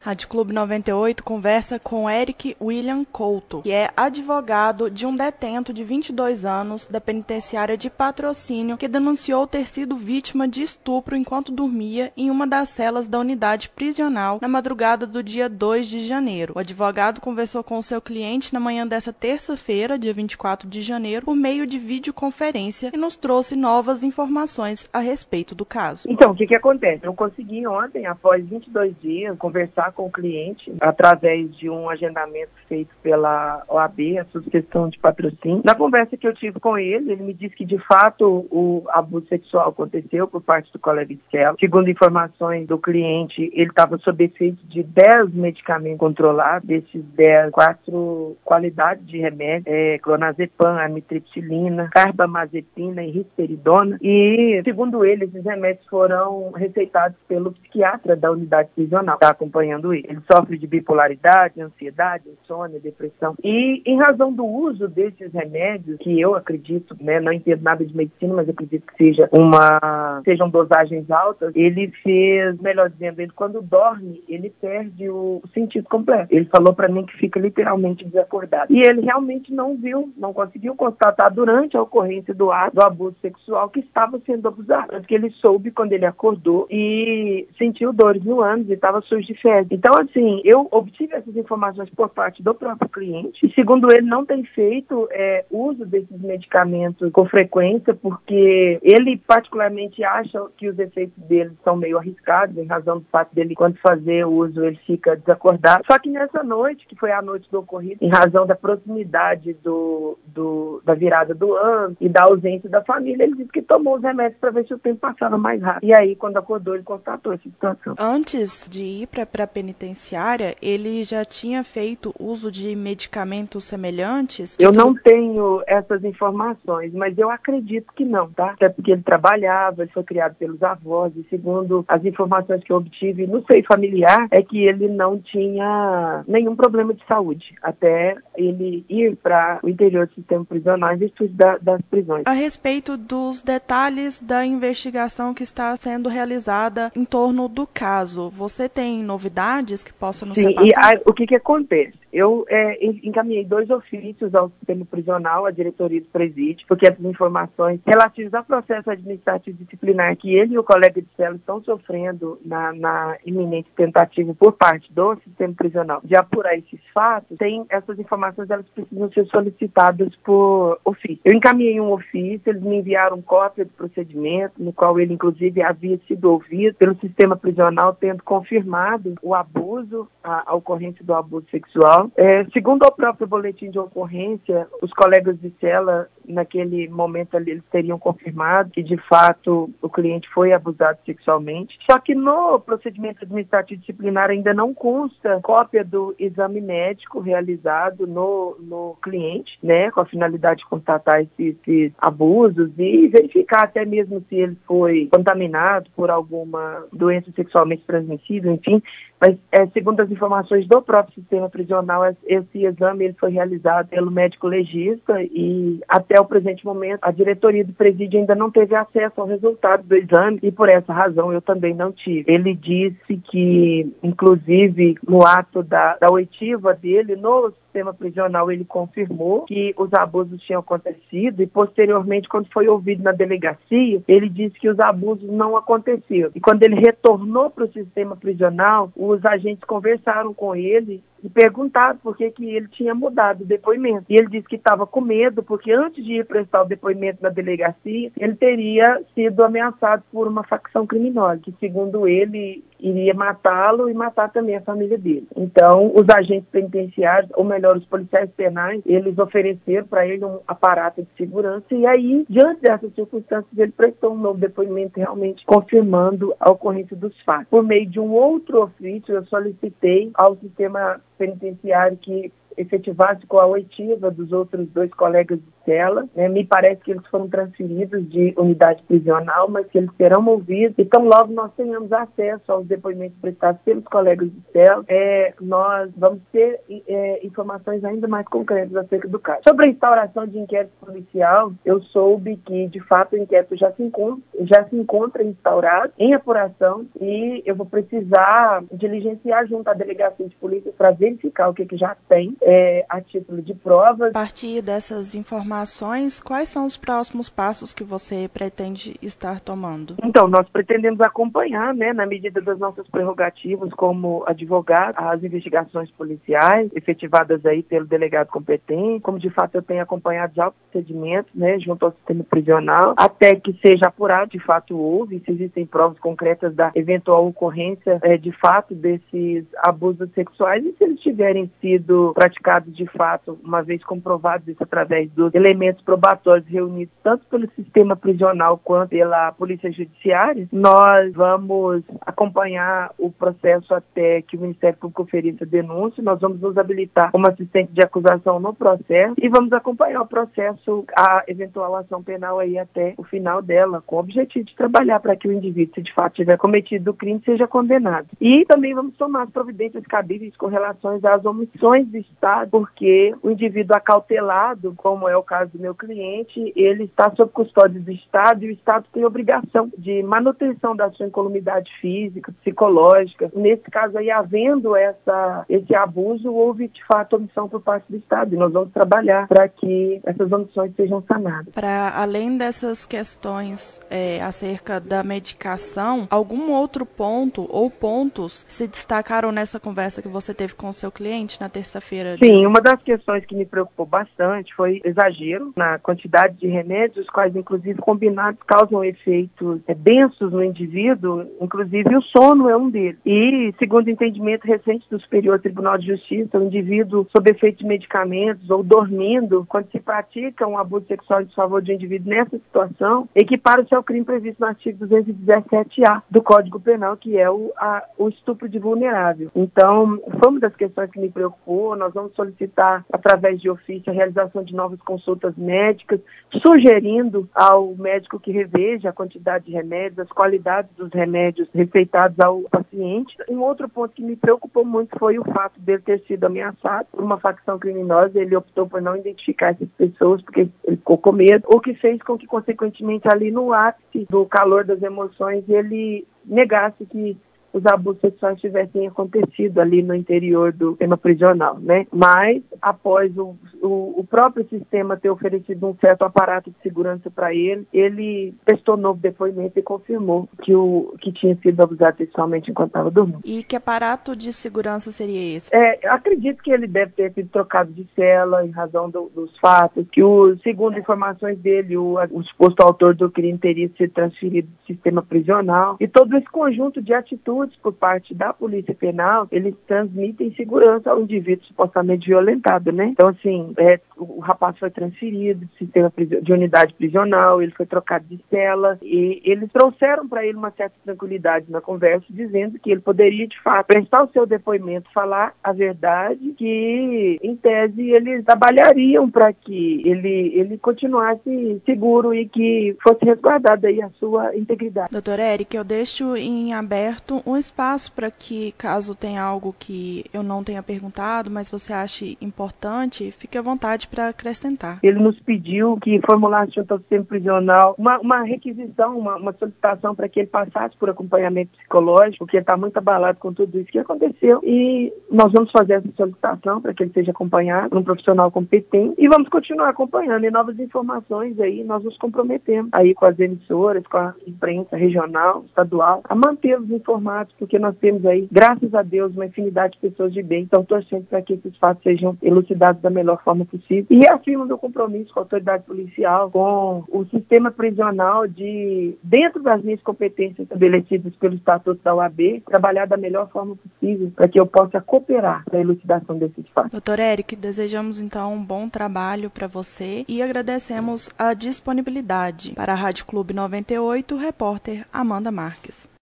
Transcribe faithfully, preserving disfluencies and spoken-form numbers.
Rádio Clube noventa e oito conversa com Eric William Couto, que é advogado de um detento de vinte e dois anos da penitenciária de Patrocínio, que denunciou ter sido vítima de estupro enquanto dormia em uma das celas da unidade prisional na madrugada do dia dois de janeiro. O advogado conversou com o seu cliente na manhã dessa terça-feira, dia vinte e quatro de janeiro, por meio de videoconferência e nos trouxe novas informações a respeito do caso. Então, o que que acontece? Eu consegui ontem, após vinte e dois dias, conversar com o cliente através de um agendamento feito pela O A B, a Subseção de Patrocínio. Na conversa que eu tive com ele, ele me disse que de fato o abuso sexual aconteceu por parte do colega de cela. Segundo informações do cliente, ele estava sob efeito de dez medicamentos controlados, desses dez, quatro qualidades de remédio, é, clonazepam, amitriptilina, carbamazepina e risperidona. E, segundo ele, esses remédios foram receitados pelo psiquiatra da unidade prisional, está acompanhando ele. Ele sofre de bipolaridade, ansiedade, insônia, depressão. E em razão do uso desses remédios, que eu acredito, né, não entendo nada de medicina, mas acredito que seja uma, sejam dosagens altas, ele fez, melhor dizendo, ele quando dorme, ele perde o, o sentido completo. Ele falou para mim que fica literalmente desacordado. E ele realmente não viu, não conseguiu constatar durante a ocorrência do ato, do abuso sexual, que estava sendo abusado. Tanto que ele soube quando ele acordou e sentiu dores no ânus e estava sujo de fezes. Então, assim, eu obtive essas informações por parte do próprio cliente e, segundo ele, não tem feito é, uso desses medicamentos com frequência porque ele particularmente acha que os efeitos deles são meio arriscados em razão do fato dele, quando fazer o uso, ele fica desacordado. Só que nessa noite, que foi a noite do ocorrido, em razão da proximidade do, do, da virada do ano e da ausência da família, ele disse que tomou os remédios para ver se o tempo passava mais rápido. E aí, quando acordou, ele constatou essa situação. Antes de ir para a penitenciária, ele já tinha feito uso de medicamentos semelhantes? Eu não tenho essas informações, mas eu acredito que não, tá? Até porque ele trabalhava, ele foi criado pelos avós, e segundo as informações que eu obtive no seio familiar, é que ele não tinha nenhum problema de saúde, até ele ir para o interior do sistema prisional em virtude da, das prisões. A respeito dos detalhes da investigação que está sendo realizada em torno do caso, você tem novidades que possa nos Sim, repassar? e a, o que que acontece? Eu é, encaminhei dois ofícios ao sistema prisional, à diretoria do presídio, porque essas informações relativas ao processo administrativo disciplinar que ele e o colega de cela estão sofrendo na, na iminente tentativa por parte do sistema prisional de apurar esses fatos, tem essas informações, elas precisam ser solicitadas por ofício. Eu encaminhei um ofício, eles me enviaram cópia do procedimento, no qual ele, inclusive, havia sido ouvido pelo sistema prisional, tendo confirmado o abuso, a, a ocorrência do abuso sexual. É, segundo o próprio boletim de ocorrência, os colegas de cela, naquele momento ali, eles teriam confirmado que, de fato, o cliente foi abusado sexualmente. Só que no procedimento administrativo disciplinar ainda não consta cópia do exame médico realizado no, no cliente, né, com a finalidade de constatar esses, esses abusos e verificar até mesmo se ele foi contaminado por alguma doença sexualmente transmissível, enfim. Mas, é, segundo as informações do próprio sistema prisional, esse exame ele foi realizado pelo médico legista e, até o presente momento, a diretoria do presídio ainda não teve acesso ao resultado do exame e, por essa razão, eu também não tive. Ele disse que, inclusive, no ato da, da oitiva dele, no sistema prisional, ele confirmou que os abusos tinham acontecido e, posteriormente, quando foi ouvido na delegacia, ele disse que os abusos não aconteceram. E quando ele retornou para o sistema prisional, os agentes conversaram com ele e perguntaram por que, que ele tinha mudado o depoimento. E ele disse que estava com medo, porque antes de ir prestar o depoimento na delegacia, ele teria sido ameaçado por uma facção criminosa, que, segundo ele, iria matá-lo e matar também a família dele. Então, os agentes penitenciários, ou melhor, os policiais penais, eles ofereceram para ele um aparato de segurança e aí, diante dessas circunstâncias, ele prestou um novo depoimento realmente confirmando a ocorrência dos fatos. Por meio de um outro ofício, eu solicitei ao sistema penitenciário que efetivasse com a oitiva dos outros dois colegas de cela, né? Me parece que eles foram transferidos de unidade prisional, mas que eles serão ouvidos. Então, logo nós tenhamos acesso aos depoimentos prestados pelos colegas de cela, é, nós vamos ter é, informações ainda mais concretas acerca do caso. Sobre a instauração de inquérito policial, eu soube que, de fato, o inquérito já se encontra, já se encontra instaurado em apuração e eu vou precisar diligenciar junto à delegacia de polícia para verificar o que, que já tem é, a título de provas. A partir dessas informações, quais são os próximos passos que você pretende estar tomando? Então, nós pretendemos acompanhar, né, na medida das nossas prerrogativas como advogado, as investigações policiais efetivadas aí pelo delegado competente, como de fato eu tenho acompanhado já o procedimento, né, junto ao sistema prisional, até que seja apurado, de fato houve, se existem provas concretas da eventual ocorrência, é, de fato, desses abusos sexuais e se eles tiverem sido praticados de fato, uma vez comprovados isso através dos elementos probatórios reunidos tanto pelo sistema prisional quanto pela polícia judiciária, nós vamos acompanhar o processo até que o Ministério Público ofereça denúncia, nós vamos nos habilitar como assistente de acusação no processo e vamos acompanhar o processo, a eventual ação penal aí até o final dela, com o objetivo de trabalhar para que o indivíduo, se de fato tiver cometido o crime, seja condenado. E também vamos tomar as providências cabíveis com relação às omissões do Estado, porque o indivíduo acautelado, como é o caso do meu cliente, ele está sob custódia do Estado e o Estado tem obrigação de manutenção da sua incolumidade física, psicológica. Nesse caso aí, havendo essa, esse abuso, houve de fato omissão por parte do Estado e nós vamos trabalhar para que essas omissões sejam sanadas. Para além dessas questões é, acerca da medicação, algum outro ponto ou pontos se destacaram nessa conversa que você teve com o seu cliente na terça-feira? Sim, uma das questões que me preocupou bastante foi exagero na quantidade de remédios, os quais inclusive combinados causam efeitos é, densos no indivíduo, inclusive o sono é um deles. E, segundo o entendimento recente do Superior Tribunal de Justiça, o indivíduo sob efeito de medicamentos ou dormindo, quando se pratica um abuso sexual em desfavor de um indivíduo nessa situação, equipara-se ao crime previsto no artigo duzentos e dezessete A do Código Penal, que é o, a, o estupro de vulnerável. Então, foi uma das questões que me preocupou. Nós vamos solicitar, através de ofício, a realização de novas consultas médicas, sugerindo ao médico que reveja a quantidade de remédios, as qualidades dos remédios receitados ao paciente. Um outro ponto que me preocupou muito foi o fato dele ter sido ameaçado por uma facção criminosa. Ele optou por não identificar essas pessoas porque ele ficou com medo, o que fez com que, consequentemente, ali no ápice do calor das emoções, ele negasse que os abusos sexuais tivessem acontecido ali no interior do sistema prisional, né? Mas, após o, o, o próprio sistema ter oferecido um certo aparato de segurança para ele, ele prestou novo depoimento e confirmou que, o, que tinha sido abusado sexualmente enquanto estava dormindo. E que aparato de segurança seria esse? É, acredito que ele deve ter sido trocado de cela em razão do, dos fatos, que, o, segundo informações dele, o, o suposto autor do crime teria sido transferido do sistema prisional. E todo esse conjunto de atitudes por parte da Polícia Penal, eles transmitem segurança ao indivíduo supostamente violentado, né? Então, assim, é, o rapaz foi transferido do sistema de unidade prisional, ele foi trocado de cela e eles trouxeram para ele uma certa tranquilidade na conversa, dizendo que ele poderia, de fato, prestar o seu depoimento, falar a verdade, que, em tese, eles trabalhariam para que ele, ele continuasse seguro e que fosse resguardada aí a sua integridade. Doutor Eric, eu deixo em aberto um espaço para que, caso tenha algo que eu não tenha perguntado, mas você ache importante, fique à vontade para acrescentar. Ele nos pediu que formulasse junto ao sistema prisional uma, uma requisição, uma, uma solicitação para que ele passasse por acompanhamento psicológico, porque ele está muito abalado com tudo isso que aconteceu, e nós vamos fazer essa solicitação para que ele seja acompanhado por um profissional competente e vamos continuar acompanhando. E novas informações aí, nós nos comprometemos aí com as emissoras, com a imprensa regional, estadual, a mantê-los informados, porque nós temos aí, graças a Deus, uma infinidade de pessoas de bem, estão torcendo para que esses fatos sejam elucidados da melhor forma possível. E reafirmo meu compromisso com a autoridade policial, com o sistema prisional de, dentro das minhas competências estabelecidas pelo Estatuto da O A B, trabalhar da melhor forma possível para que eu possa cooperar na elucidação desses fatos. Doutor Eric, desejamos então um bom trabalho para você e agradecemos a disponibilidade. Para a Rádio Clube noventa e oito, repórter Amanda Marques.